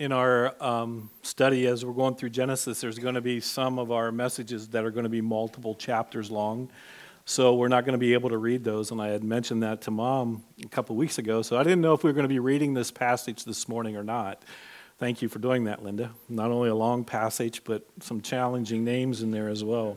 In our study, as we're going through Genesis, there's going to be some of our messages that are going to be multiple chapters long. So we're not going to be able to read those. And I had mentioned that to Mom a couple weeks ago. So I didn't know if we were going to be reading this passage this morning or not. Thank you for doing that, Linda. Not only a long passage, but some challenging names in there as well.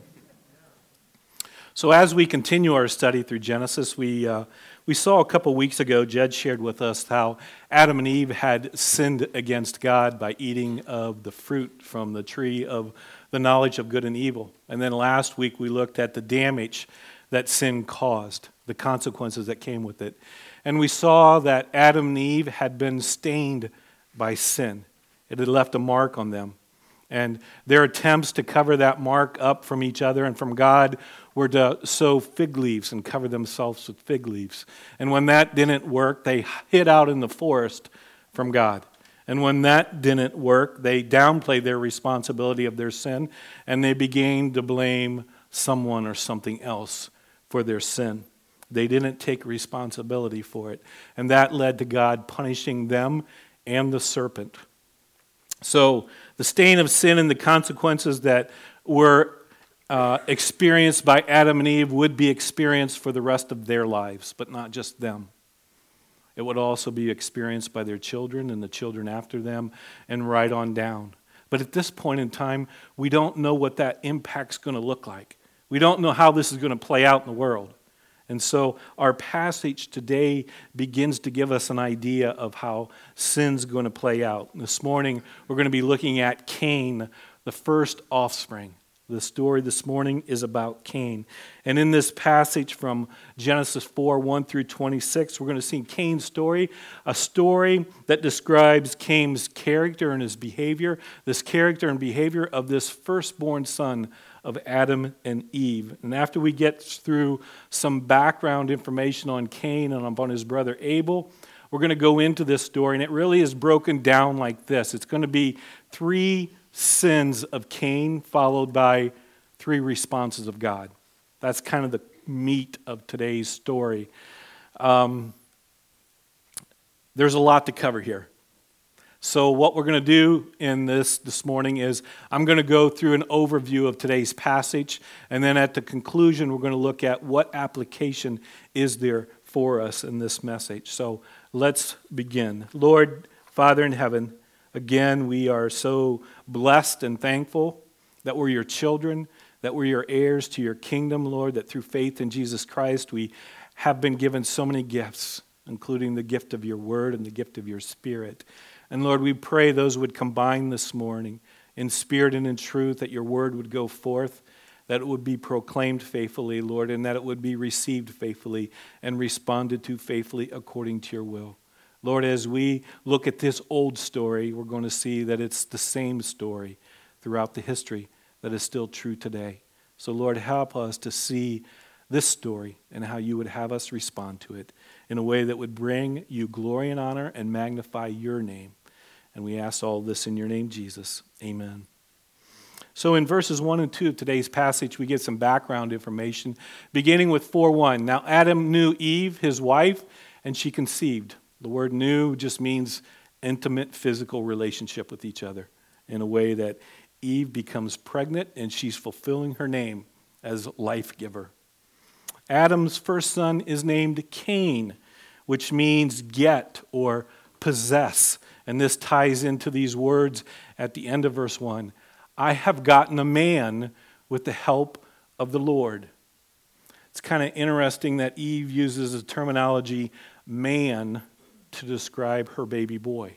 So as we continue our study through Genesis, we saw a couple weeks ago, Jed shared with us how Adam and Eve had sinned against God by eating of the fruit from the tree of the knowledge of good and evil. And then last week we looked at the damage that sin caused, the consequences that came with it. And we saw that Adam and Eve had been stained by sin. It had left a mark on them. And their attempts to cover that mark up from each other and from God were to sow fig leaves and cover themselves with fig leaves. And when that didn't work, they hid out in the forest from God. And when that didn't work, they downplayed their responsibility of their sin, and they began to blame someone or something else for their sin. They didn't take responsibility for it. And that led to God punishing them and the serpent. So the stain of sin and the consequences that were experienced by Adam and Eve would be experienced for the rest of their lives, but not just them. It would also be experienced by their children and the children after them and right on down. But at this point in time, we don't know what that impact's going to look like. We don't know how this is going to play out in the world. And so our passage today begins to give us an idea of how sin's going to play out. This morning, we're going to be looking at Cain, the first offspring. The story this morning is about Cain. And in this passage from Genesis 4, 1 through 26, we're going to see Cain's story, a story that describes Cain's character and his behavior, this character and behavior of this firstborn son of Adam and Eve. And after we get through some background information on Cain and on his brother Abel, we're going to go into this story, and it really is broken down like this. It's going to be 3 sins of Cain followed by 3 responses of God. That's kind of the meat of today's story. There's a lot to cover here. So what we're going to do in this morning is I'm going to go through an overview of today's passage, and then at the conclusion we're going to look at what application is there for us in this message. So let's begin. Lord, Father in heaven, again, we are so blessed and thankful that we're your children, that we're your heirs to your kingdom, Lord, that through faith in Jesus Christ we have been given so many gifts, including the gift of your word and the gift of your spirit. And Lord, we pray those would combine this morning in spirit and in truth, that your word would go forth, that it would be proclaimed faithfully, Lord, and that it would be received faithfully and responded to faithfully according to your will. Lord, as we look at this old story, we're going to see that it's the same story throughout the history that is still true today. So, Lord, help us to see this story and how you would have us respond to it in a way that would bring you glory and honor and magnify your name. And we ask all this in your name, Jesus. Amen. So in verses 1 and 2 of today's passage, we get some background information, beginning with 4:1. Now Adam knew Eve, his wife, and she conceived. The word knew just means intimate physical relationship with each other in a way that Eve becomes pregnant and she's fulfilling her name as life giver. Adam's first son is named Cain, which means get or possess. And this ties into these words at the end of verse 1. I have gotten a man with the help of the Lord. It's kind of interesting that Eve uses the terminology man to describe her baby boy.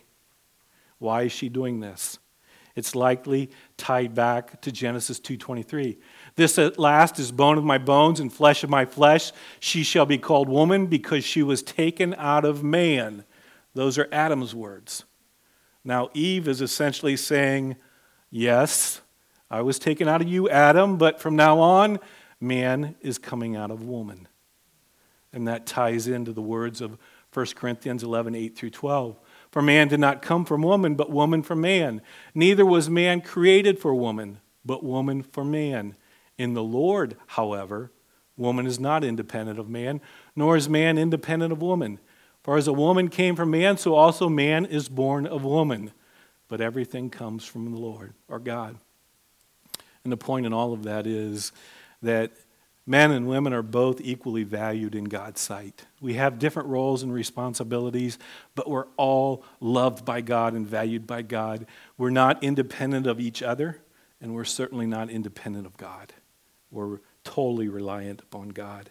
Why is she doing this? It's likely tied back to Genesis 2:23. This at last is bone of my bones and flesh of my flesh. She shall be called woman because she was taken out of man. Those are Adam's words. Now Eve is essentially saying, yes, I was taken out of you, Adam, but from now on, man is coming out of woman. And that ties into the words of 1 Corinthians 11, 8 through 12. For man did not come from woman, but woman from man. Neither was man created for woman, but woman for man. In the Lord, however, woman is not independent of man, nor is man independent of woman. For as a woman came from man, so also man is born of woman. but everything comes from the Lord, our God. And the point in all of that is that men and women are both equally valued in God's sight. We have different roles and responsibilities, but we're all loved by God and valued by God. We're not independent of each other, and we're certainly not independent of God. We're totally reliant upon God.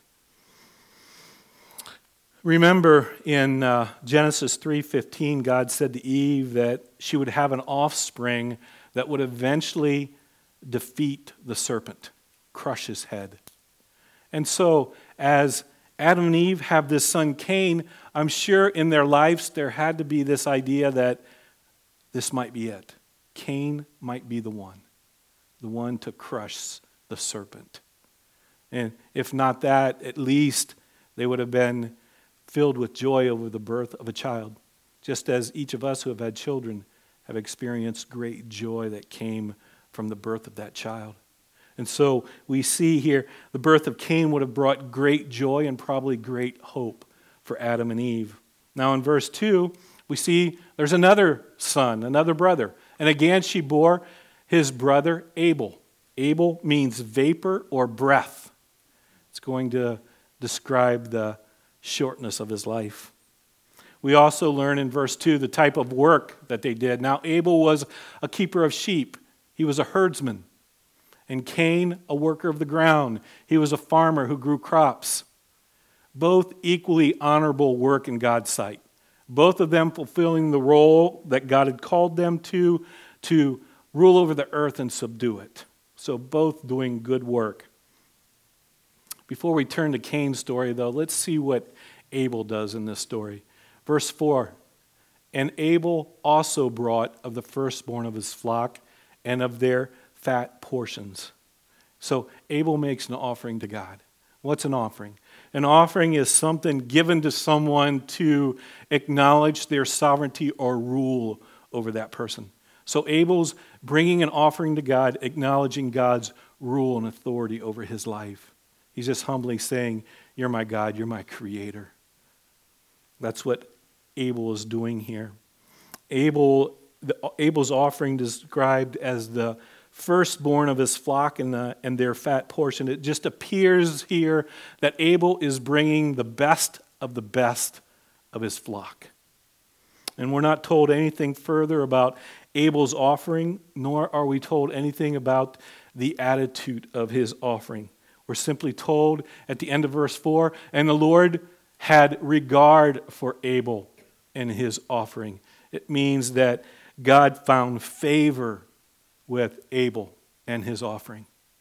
Remember in Genesis 3:15, God said to Eve that she would have an offspring that would eventually defeat the serpent, crush his head. And so as Adam and Eve have this son Cain, I'm sure in their lives there had to be this idea that this might be it. Cain might be the one to crush the serpent. And if not that, at least they would have been filled with joy over the birth of a child, just as each of us who have had children have experienced great joy that came from the birth of that child. And so we see here the birth of Cain would have brought great joy and probably great hope for Adam and Eve. Now in verse 2, we see there's another son, another brother. And again, she bore his brother Abel. Abel means vapor or breath. It's going to describe the shortness of his life. We also learn in verse 2 the type of work that they did. Now Abel was a keeper of sheep. He was a herdsman. And Cain, a worker of the ground. He was a farmer who grew crops. Both equally honorable work in God's sight. Both of them fulfilling the role that God had called them to rule over the earth and subdue it. So both doing good work. Before we turn to Cain's story, though, let's see what Abel does in this story. Verse 4, and Abel also brought of the firstborn of his flock and of their fat portions. So Abel makes an offering to God. What's an offering? An offering is something given to someone to acknowledge their sovereignty or rule over that person. So Abel's bringing an offering to God, acknowledging God's rule and authority over his life. He's just humbly saying, you're my God, you're my creator. That's what Abel is doing here. Abel's offering described as the firstborn of his flock and their fat portion. It just appears here that Abel is bringing the best of his flock. And we're not told anything further about Abel's offering, nor are we told anything about the attitude of his offering. We're simply told at the end of verse 4, and the Lord had regard for Abel and his offering. It means that God found favor with Abel and his offering.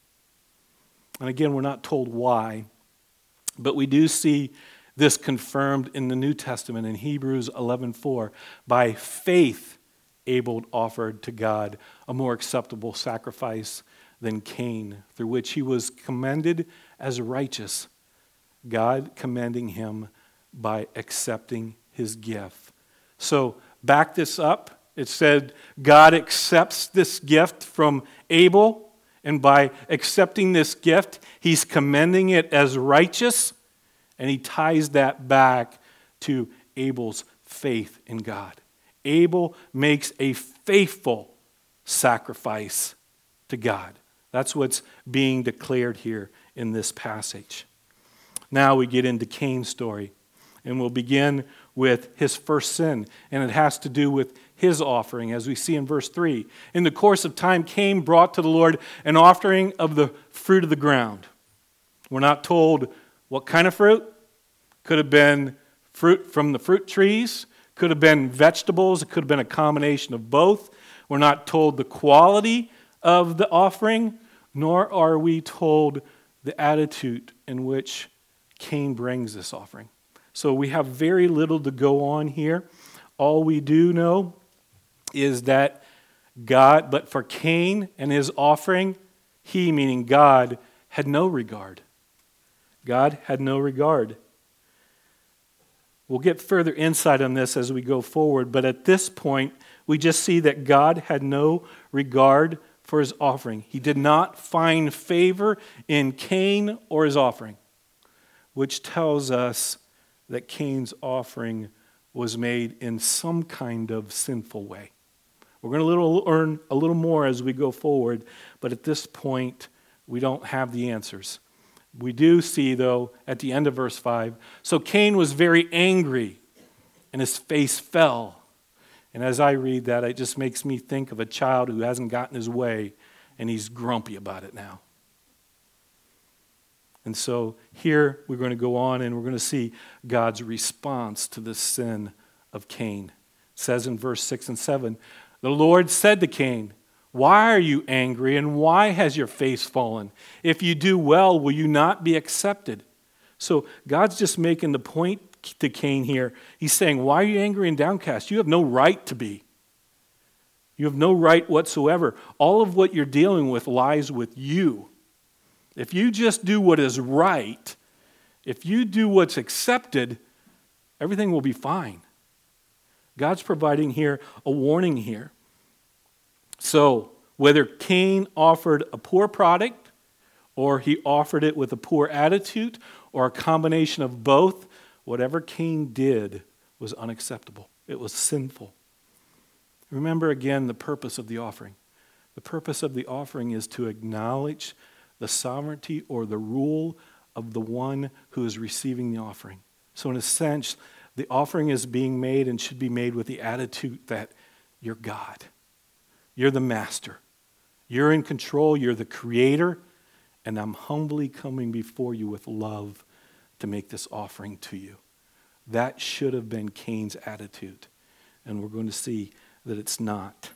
And again, we're not told why, but we do see this confirmed in the New Testament in Hebrews 11:4. By faith, Abel offered to God a more acceptable sacrifice than Cain, through which he was commended as righteous, God commending him by accepting his gift. So back this up. It said God accepts this gift from Abel, and by accepting this gift, he's commending it as righteous, and he ties that back to Abel's faith in God. Abel makes a faithful sacrifice to God. That's what's being declared here in this passage. Now we get into Cain's story, and we'll begin with his first sin, and it has to do with his offering, as we see in verse 3. In the course of time, Cain brought to the Lord an offering of the fruit of the ground. We're not told what kind of fruit. Could have been fruit from the fruit trees, could have been vegetables, it could have been a combination of both. We're not told the quality of the offering, nor are we told the attitude in which Cain brings this offering. So we have very little to go on here. All we do know is that but for Cain and his offering, he, meaning God, had no regard. God had no regard. We'll get further insight on this as we go forward, but at this point, we just see that God had no regard for his offering. He did not find favor in Cain or his offering, which tells us that Cain's offering was made in some kind of sinful way. We're going to learn a little more as we go forward, but at this point, we don't have the answers. We do see, though, at the end of verse 5, so Cain was very angry, and his face fell. And as I read that, it just makes me think of a child who hasn't gotten his way, and he's grumpy about it now. And so here we're going to go on, and we're going to see God's response to the sin of Cain. It says in verse 6 and 7, the Lord said to Cain, why are you angry, and why has your face fallen? If you do well, will you not be accepted? So God's just making the point to Cain here. He's saying, why are you angry and downcast? You have no right to be. You have no right whatsoever. All of what you're dealing with lies with you. If you just do what is right, if you do what's accepted, everything will be fine. God's providing here a warning here. So, whether Cain offered a poor product, or he offered it with a poor attitude, or a combination of both, whatever Cain did was unacceptable. It was sinful. Remember again the purpose of the offering. The purpose of the offering is to acknowledge the sovereignty or the rule of the one who is receiving the offering. So in a sense, the offering is being made and should be made with the attitude that you're God. You're the master. You're in control. You're the creator. And I'm humbly coming before you with love to make this offering to you. That should have been Cain's attitude. And we're going to see that it's not.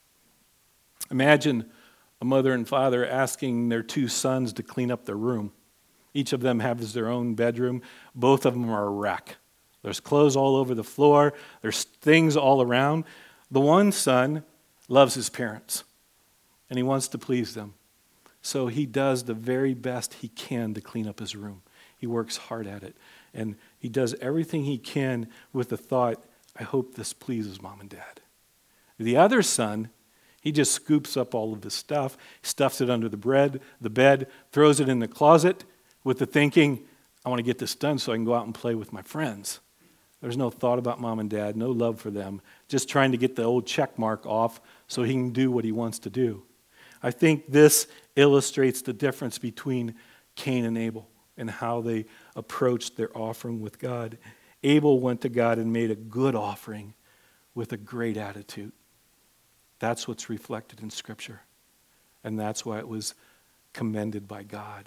Imagine a mother and father asking their two sons to clean up their room. Each of them has their own bedroom. Both of them are a wreck. There's clothes all over the floor. There's things all around. The one son loves his parents, and he wants to please them. So he does the very best he can to clean up his room. He works hard at it, and he does everything he can with the thought, I hope this pleases mom and dad. The other son, he just scoops up all of his stuff, stuffs it under the bed, throws it in the closet with the thinking, I want to get this done so I can go out and play with my friends. There's no thought about mom and dad, no love for them, just trying to get the old check mark off so he can do what he wants to do. I think this illustrates the difference between Cain and Abel and how they approached their offering with God. Abel went to God and made a good offering with a great attitude. That's what's reflected in Scripture. And that's why it was commended by God.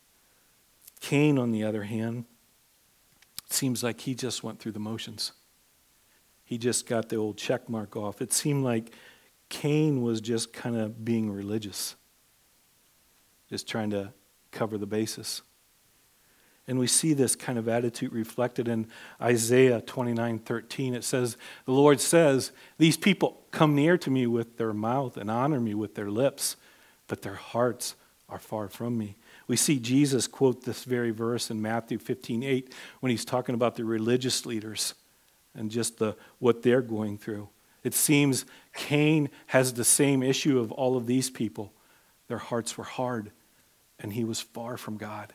Cain, on the other hand, it seems like he just went through the motions. He just got the old check mark off. It seemed like Cain was just kind of being religious, just trying to cover the bases. And we see this kind of attitude reflected in Isaiah 29:13. It says, the Lord says, these people come near to me with their mouth and honor me with their lips, but their hearts are far from me. We see Jesus quote this very verse in Matthew 15:8 when he's talking about the religious leaders and just what they're going through. It seems Cain has the same issue of all of these people. Their hearts were hard, and he was far from God.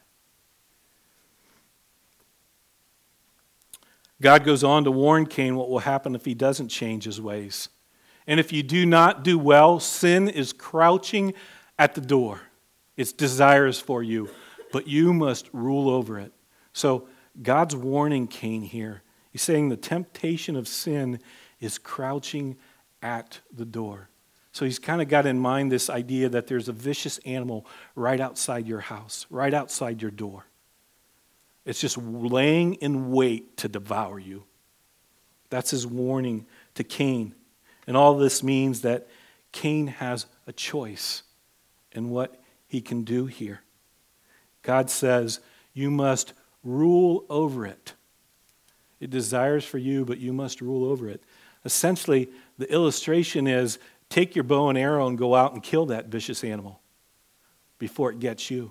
God goes on to warn Cain what will happen if he doesn't change his ways. And if you do not do well, sin is crouching at the door. Its desires for you, but you must rule over it. So God's warning Cain here. He's saying the temptation of sin is crouching at the door. So he's kind of got in mind this idea that there's a vicious animal right outside your house, right outside your door. It's just laying in wait to devour you. That's his warning to Cain. And all this means that Cain has a choice in what he can do here. God says, you must rule over it. It desires for you, but you must rule over it. Essentially, the illustration is take your bow and arrow and go out and kill that vicious animal before it gets you.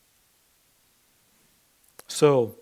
So,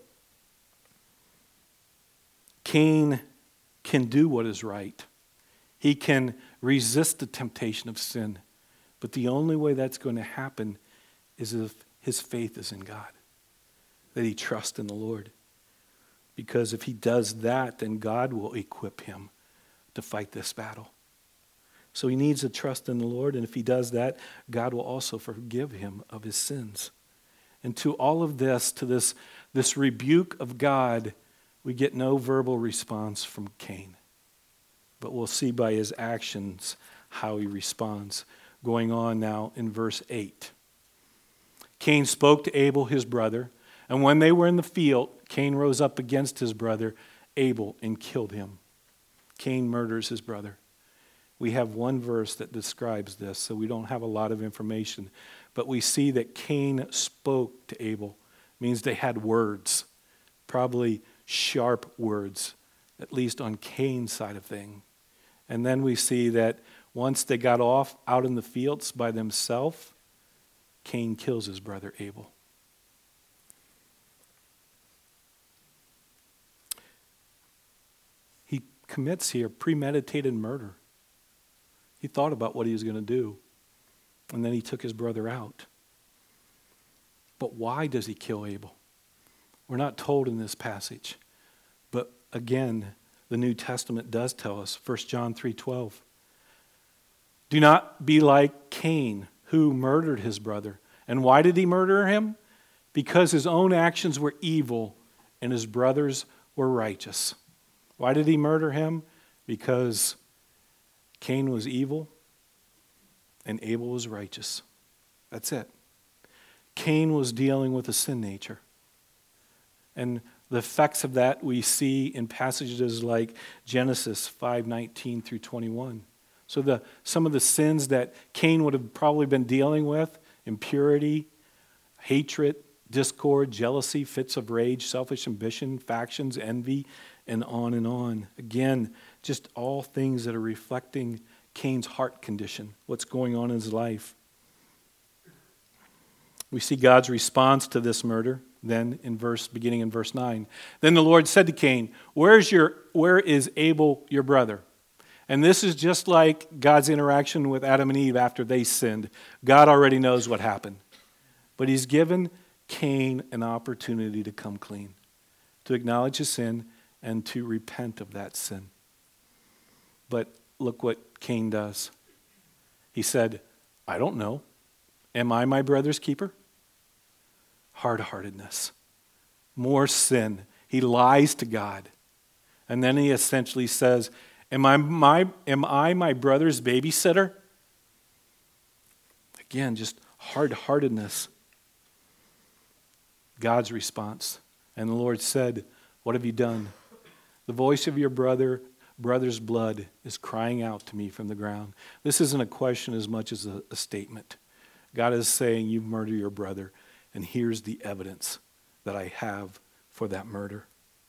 Cain can do what is right. He can resist the temptation of sin. But the only way that's going to happen is if his faith is in God, that he trusts in the Lord. Because if he does that, then God will equip him to fight this battle. So he needs to trust in the Lord, and if he does that, God will also forgive him of his sins. And to all of this, to this rebuke of God, we get no verbal response from Cain. But we'll see by his actions how he responds. Going on now in verse 8. Cain spoke to Abel, his brother, and when they were in the field, Cain rose up against his brother Abel and killed him. Cain murders his brother. We have one verse that describes this, so we don't have a lot of information. But we see that Cain spoke to Abel. It means they had words, probably sharp words, at least on Cain's side of things. And then we see that once they got off out in the fields by themselves, Cain kills his brother Abel. He commits here premeditated murder. He thought about what he was going to do, and then he took his brother out. But why does he kill Abel? We're not told in this passage. But again, the New Testament does tell us, 1 John 3:12. Do not be like Cain, who murdered his brother. And why did he murder him? Because his own actions were evil and his brothers were righteous. Why did he murder him? Because Cain was evil and Abel was righteous. That's it. Cain was dealing with a sin nature. And the effects of that we see in passages like Genesis 5:19 through 21. So some of the sins that Cain would have probably been dealing with, impurity, hatred, discord, jealousy, fits of rage, selfish ambition, factions, envy, and on and on. Again, just all things that are reflecting Cain's heart condition, what's going on in his life. We see God's response to this murder then beginning in verse 9. Then the Lord said to Cain, where is Abel your brother? And this is just like God's interaction with Adam and Eve after they sinned. God already knows what happened. But he's given Cain an opportunity to come clean, to acknowledge his sin and to repent of that sin. But look what Cain does. He said, I don't know. Am I my brother's keeper? Hard-heartedness. More sin. He lies to God. And then he essentially says, Am I my brother's babysitter? Again, just hard-heartedness. God's response. And the Lord said, what have you done? The voice of your brother's blood is crying out to me from the ground. This isn't a question as much as a statement. God is saying, you've murdered your brother, and here's the evidence that I have for that murder.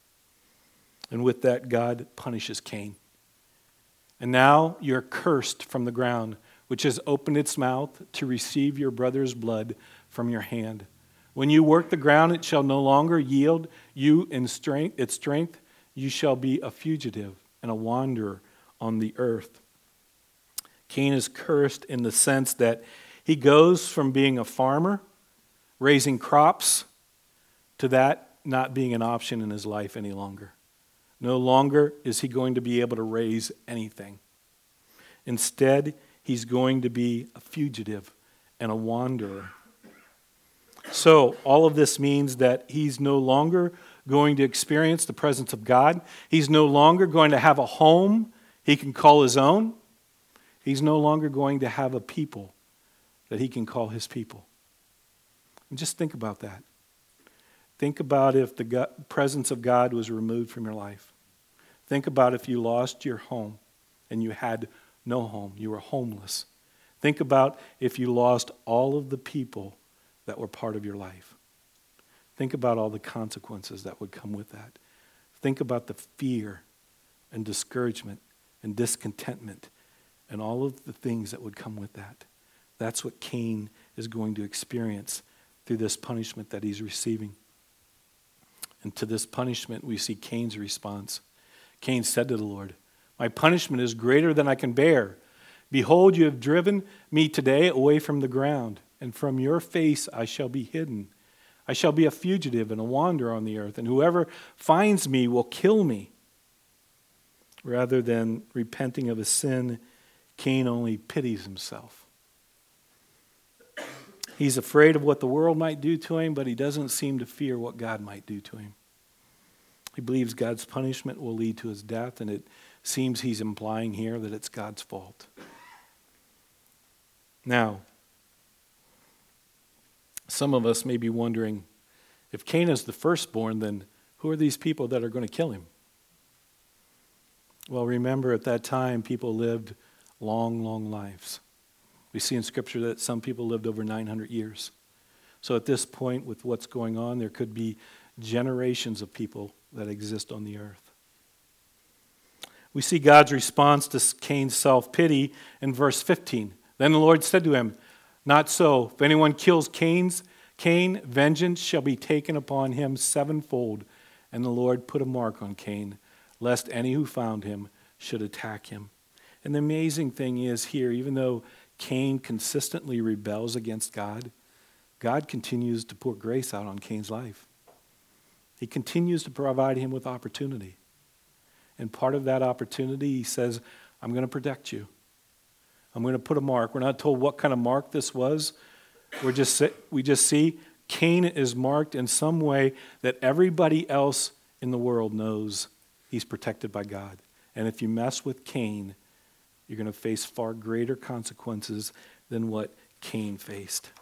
And with that, God punishes Cain. And now you're cursed from the ground, which has opened its mouth to receive your brother's blood from your hand. When you work the ground, it shall no longer yield you its strength. You shall be a fugitive and a wanderer on the earth. Cain is cursed in the sense that he goes from being a farmer, raising crops, to that not being an option in his life any longer. No longer is he going to be able to raise anything. Instead, he's going to be a fugitive and a wanderer. So, all of this means that he's no longer going to experience the presence of God. He's no longer going to have a home he can call his own. He's no longer going to have a people that he can call his people. And just think about that. Think about if the presence of God was removed from your life. Think about if you lost your home and you had no home. You were homeless. Think about if you lost all of the people that were part of your life. Think about all the consequences that would come with that. Think about the fear and discouragement and discontentment and all of the things that would come with that. That's what Cain is going to experience through this punishment that he's receiving. And to this punishment, we see Cain's response. Cain said to the Lord, my punishment is greater than I can bear. Behold, you have driven me today away from the ground, and from your face I shall be hidden. I shall be a fugitive and a wanderer on the earth, and whoever finds me will kill me. Rather than repenting of his sin, Cain only pities himself. He's afraid of what the world might do to him, but he doesn't seem to fear what God might do to him. He believes God's punishment will lead to his death, and it seems he's implying here that it's God's fault. Now, some of us may be wondering, if Cain is the firstborn, then who are these people that are going to kill him? Well, remember at that time, people lived long, long lives. We see in Scripture that some people lived over 900 years. So at this point, with what's going on, there could be generations of people that exist on the earth. We see God's response to Cain's self-pity in verse 15. Then the Lord said to him, "Not so. If anyone kills Cain, vengeance shall be taken upon him sevenfold." And the Lord put a mark on Cain, lest any who found him should attack him. And the amazing thing is here, even though Cain consistently rebels against God, God continues to pour grace out on Cain's life. He continues to provide him with opportunity. And part of that opportunity, he says, I'm going to protect you. I'm going to put a mark. We're not told what kind of mark this was. We just see Cain is marked in some way that everybody else in the world knows he's protected by God. And if you mess with Cain, you're going to face far greater consequences than what Cain faced.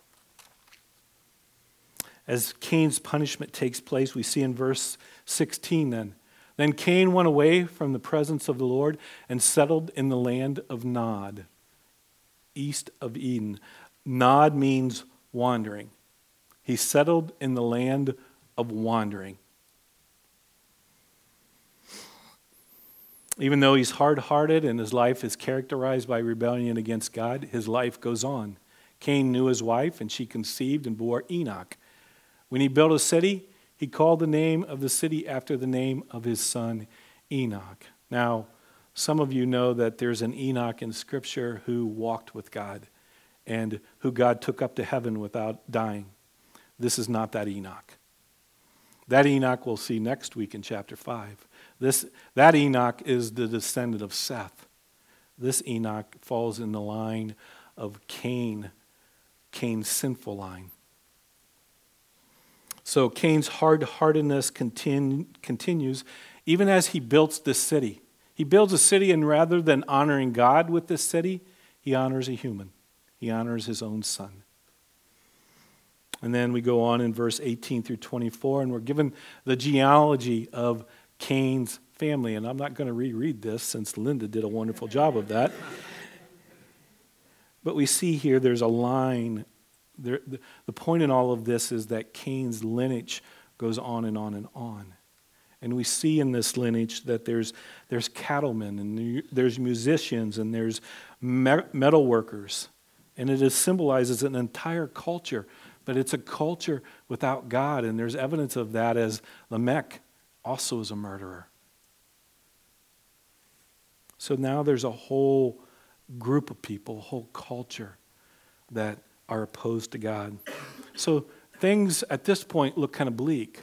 As Cain's punishment takes place, we see in verse 16 then. Then Cain went away from the presence of the Lord and settled in the land of Nod, east of Eden. Nod means wandering. He settled in the land of wandering. Even though he's hard-hearted and his life is characterized by rebellion against God, his life goes on. Cain knew his wife, and she conceived and bore Enoch. When he built a city, he called the name of the city after the name of his son, Enoch. Now, some of you know that there's an Enoch in Scripture who walked with God and who God took up to heaven without dying. This is not that Enoch. That Enoch we'll see next week in chapter 5. That Enoch is the descendant of Seth. This Enoch falls in the line of Cain, Cain's sinful line. So Cain's hard-heartedness continues even as he builds this city. He builds a city, and rather than honoring God with this city, he honors a human. He honors his own son. And then we go on in verse 18 through 24, and we're given the genealogy of Cain's family. And I'm not going to reread this since Linda did a wonderful job of that. But we see here there's a line. The point in all of this is that Cain's lineage goes on and on and on. And we see in this lineage that there's cattlemen, and there's musicians, and there's metal workers. And it symbolizes an entire culture, but it's a culture without God. And there's evidence of that as Lamech also is a murderer. So now there's a whole group of people, a whole culture that are opposed to God. So things at this point look kind of bleak.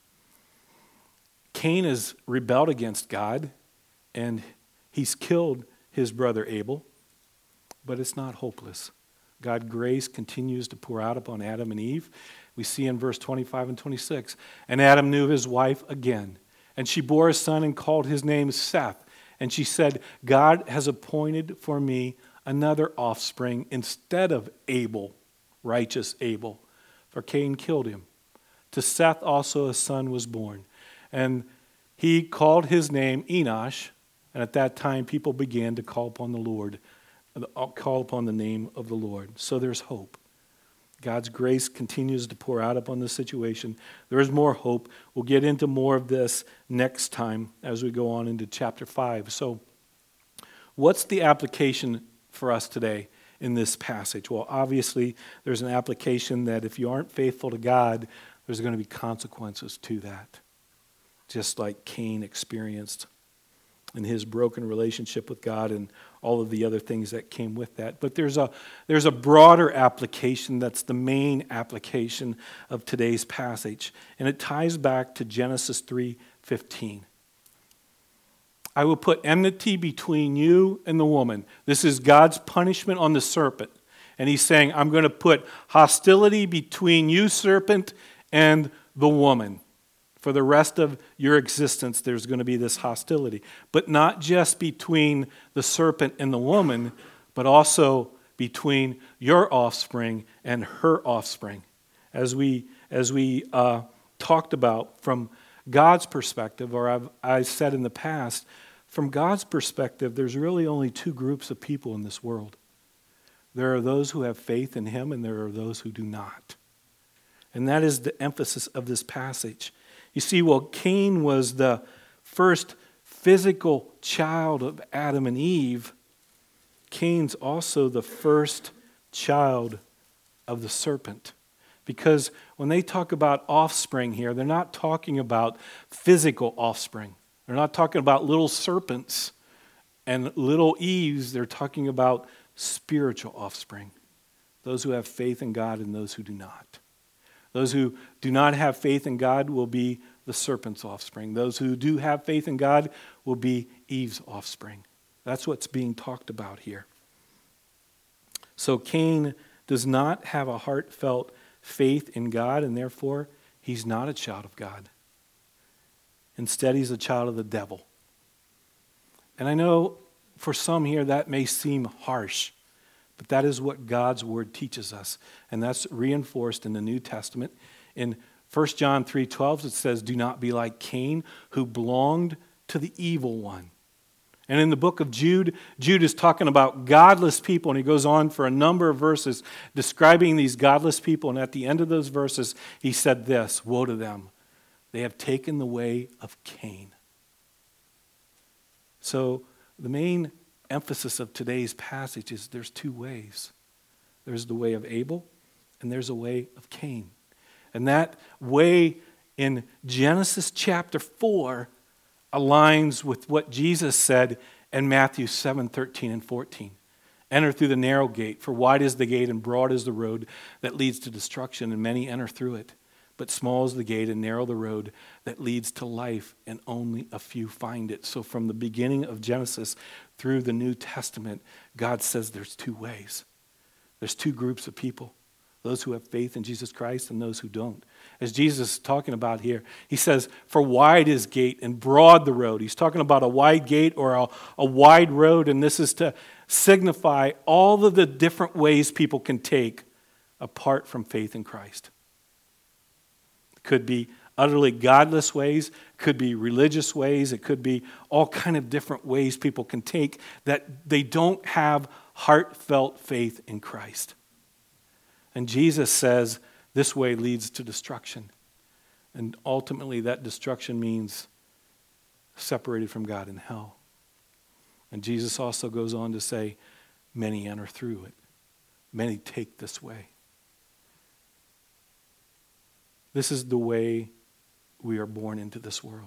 Cain has rebelled against God, and he's killed his brother Abel, but it's not hopeless. God's grace continues to pour out upon Adam and Eve. We see in verse 25 and 26, and Adam knew his wife again, and she bore a son and called his name Seth. And she said, God has appointed for me another offspring instead of Abel, righteous Abel, for Cain killed him. To Seth also a son was born, and he called his name Enosh, and at that time people began to call upon the Lord, call upon the name of the Lord. So there's hope. God's grace continues to pour out upon the situation. There is more hope. We'll get into more of this next time as we go on into chapter 5. So what's the application for us today in this passage? Well, obviously, there's an application that if you aren't faithful to God, there's going to be consequences to that, just like Cain experienced in his broken relationship with God and all of the other things that came with that. But there's a broader application that's the main application of today's passage, and it ties back to Genesis 3:15. I will put enmity between you and the woman. This is God's punishment on the serpent. And he's saying, I'm going to put hostility between you, serpent, and the woman. For the rest of your existence, there's going to be this hostility. But not just between the serpent and the woman, but also between your offspring and her offspring. As we talked about from God's perspective, or I've said in the past, from God's perspective, there's really only two groups of people in this world. There are those who have faith in him, and there are those who do not. And that is the emphasis of this passage. You see, while Cain was the first physical child of Adam and Eve, Cain's also the first child of the serpent. Because when they talk about offspring here, they're not talking about physical offspring. They're not talking about little serpents and little Eves. They're talking about spiritual offspring. Those who have faith in God and those who do not. Those who do not have faith in God will be the serpent's offspring. Those who do have faith in God will be Eve's offspring. That's what's being talked about here. So Cain does not have a heartfelt faith in God, and therefore he's not a child of God. Instead, he's a child of the devil. And I know for some here that may seem harsh, but that is what God's word teaches us. And that's reinforced in the New Testament. In 1 John 3:12, it says, do not be like Cain, who belonged to the evil one. And in the book of Jude, Jude is talking about godless people, and he goes on for a number of verses describing these godless people. And at the end of those verses, he said this, woe to them. They have taken the way of Cain. So the main emphasis of today's passage is there's two ways. There's the way of Abel, and there's a way of Cain. And that way in Genesis chapter 4 aligns with what Jesus said in Matthew 7:13 and 14. Enter through the narrow gate, for wide is the gate and broad is the road that leads to destruction, and many enter through it. But small is the gate and narrow the road that leads to life, and only a few find it. So from the beginning of Genesis through the New Testament, God says there's two ways. There's two groups of people. Those who have faith in Jesus Christ and those who don't. As Jesus is talking about here, he says, for wide is gate and broad the road. He's talking about a wide gate or a wide road, and this is to signify all of the different ways people can take apart from faith in Christ. It could be utterly godless ways, it could be religious ways, it could be all kind of different ways people can take that they don't have heartfelt faith in Christ. And Jesus says this way leads to destruction. And ultimately that destruction means separated from God in hell. And Jesus also goes on to say, many enter through it. Many take this way. This is the way we are born into this world.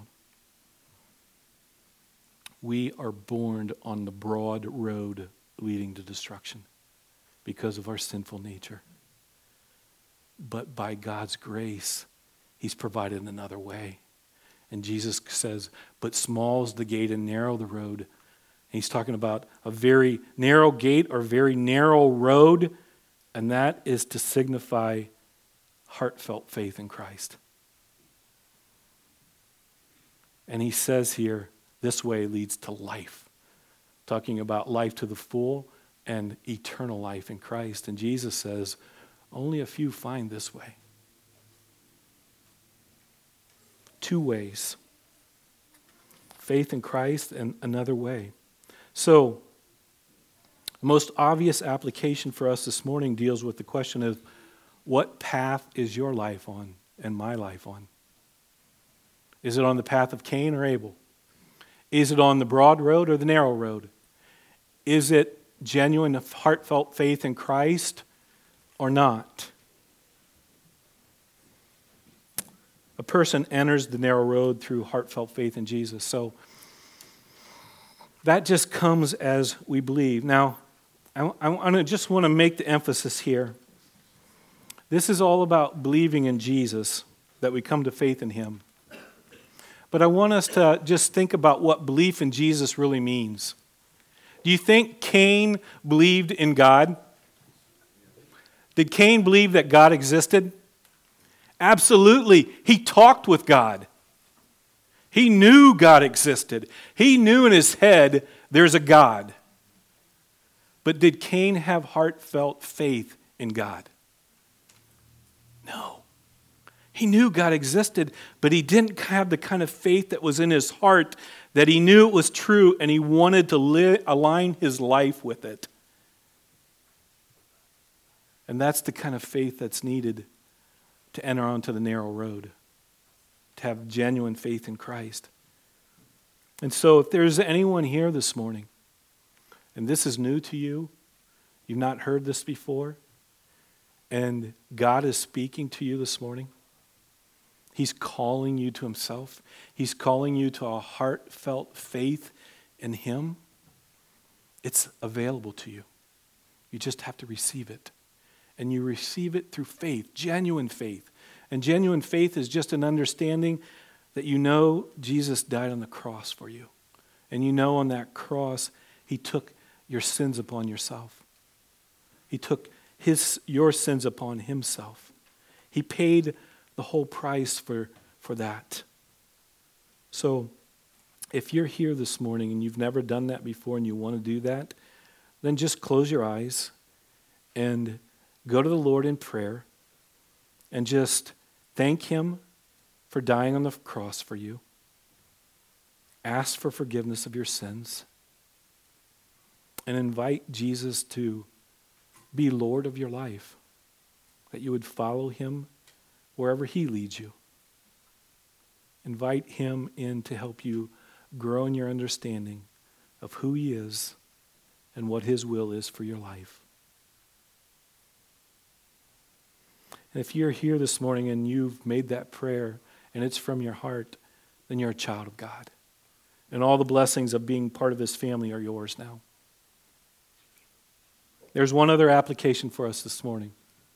We are born on the broad road leading to destruction because of our sinful nature. But by God's grace, he's provided another way. And Jesus says, but small is the gate and narrow the road. And he's talking about a very narrow gate or very narrow road, and that is to signify heartfelt faith in Christ. And he says here, this way leads to life. Talking about life to the full and eternal life in Christ. And Jesus says, only a few find this way. Two ways. Faith in Christ and another way. So, the most obvious application for us this morning deals with the question of what path is your life on and my life on? Is it on the path of Cain or Abel? Is it on the broad road or the narrow road? Is it genuine, heartfelt faith in Christ or not? A person enters the narrow road through heartfelt faith in Jesus. So that just comes as we believe. Now, I just want to make the emphasis here. This is all about believing in Jesus, that we come to faith in him. But I want us to just think about what belief in Jesus really means. Do you think Cain believed in God? Did Cain believe that God existed? Absolutely. He talked with God. He knew God existed. He knew in his head there's a God. But did Cain have heartfelt faith in God? No. He knew God existed, but he didn't have the kind of faith that was in his heart, that he knew it was true and he wanted to align his life with it. And that's the kind of faith that's needed to enter onto the narrow road, to have genuine faith in Christ. And so if there's anyone here this morning, and this is new to you, you've not heard this before, and God is speaking to you this morning, He's calling you to Himself. He's calling you to a heartfelt faith in Him. It's available to you. You just have to receive it. And you receive it through faith, genuine faith. And genuine faith is just an understanding that you know Jesus died on the cross for you. And you know on that cross, He took your sins upon yourself. He took your sins upon Himself. He paid the whole price for that. So if you're here this morning and you've never done that before and you want to do that, then just close your eyes and go to the Lord in prayer and just thank Him for dying on the cross for you. Ask for forgiveness of your sins. And invite Jesus to be Lord of your life. That you would follow Him wherever He leads you. Invite Him in to help you grow in your understanding of who He is and what His will is for your life. And if you're here this morning and you've made that prayer and it's from your heart, then you're a child of God. And all the blessings of being part of this family are yours now. There's one other application for us this morning.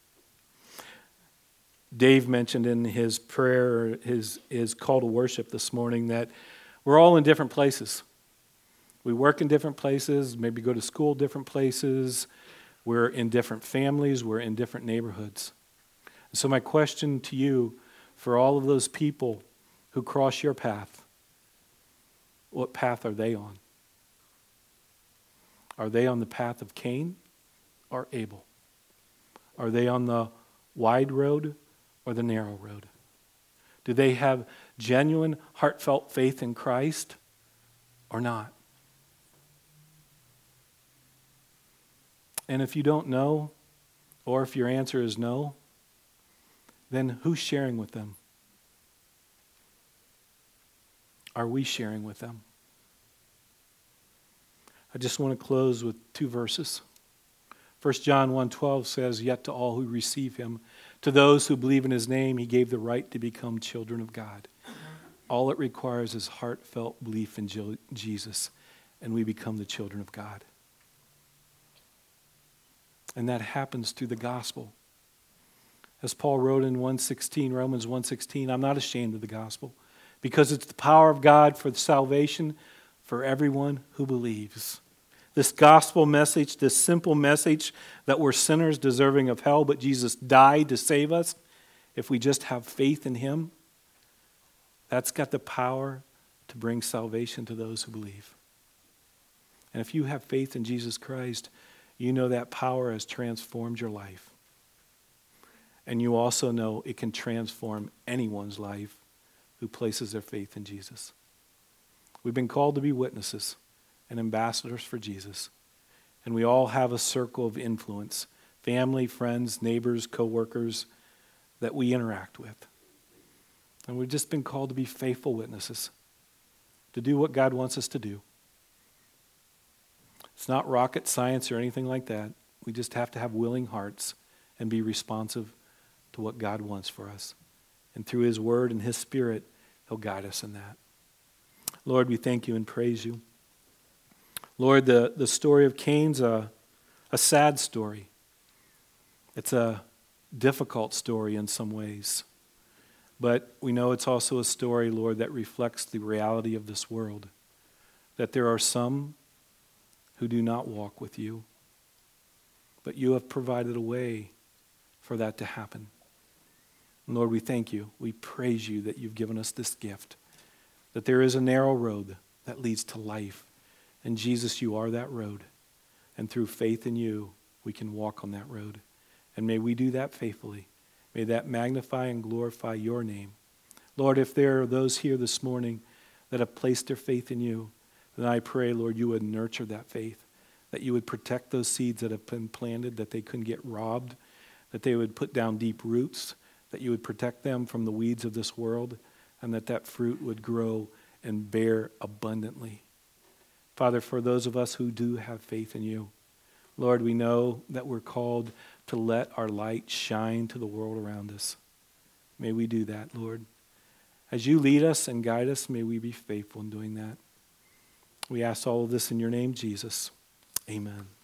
Dave mentioned in his prayer, his call to worship this morning, that we're all in different places. We work in different places, maybe go to school different places. We're in different families. We're in different neighborhoods. So my question to you, for all of those people who cross your path, what path are they on? Are they on the path of Cain or Abel? Are they on the wide road or the narrow road? Do they have genuine, heartfelt faith in Christ or not? And if you don't know, or if your answer is no, then who's sharing with them? Are we sharing with them? I just want to close with two verses. 1 John 1:12 says, "Yet to all who receive Him, to those who believe in His name, He gave the right to become children of God." All it requires is heartfelt belief in Jesus, and we become the children of God. And that happens through the gospel. As Paul wrote in Romans 1:16, "I'm not ashamed of the gospel, because it's the power of God for salvation for everyone who believes." This gospel message, this simple message that we're sinners deserving of hell, but Jesus died to save us, if we just have faith in Him, that's got the power to bring salvation to those who believe. And if you have faith in Jesus Christ, you know that power has transformed your life. And you also know it can transform anyone's life who places their faith in Jesus. We've been called to be witnesses and ambassadors for Jesus. And we all have a circle of influence, family, friends, neighbors, co-workers that we interact with. And we've just been called to be faithful witnesses, to do what God wants us to do. It's not rocket science or anything like that. We just have to have willing hearts and be responsive to what God wants for us. And through His Word and His Spirit, He'll guide us in that. Lord, we thank You and praise You. Lord, the story of Cain's a sad story. It's a difficult story in some ways. But we know it's also a story, Lord, that reflects the reality of this world, that there are some who do not walk with you, but you have provided a way for that to happen. And Lord, we thank you. We praise you that you've given us this gift, that there is a narrow road that leads to life. And Jesus, you are that road. And through faith in you, we can walk on that road. And may we do that faithfully. May that magnify and glorify your name. Lord, if there are those here this morning that have placed their faith in you, then I pray, Lord, you would nurture that faith, that you would protect those seeds that have been planted, that they couldn't get robbed, that they would put down deep roots, that you would protect them from the weeds of this world, and that that fruit would grow and bear abundantly. Father, for those of us who do have faith in you, Lord, we know that we're called to let our light shine to the world around us. May we do that, Lord. As you lead us and guide us, may we be faithful in doing that. We ask all of this in your name, Jesus. Amen.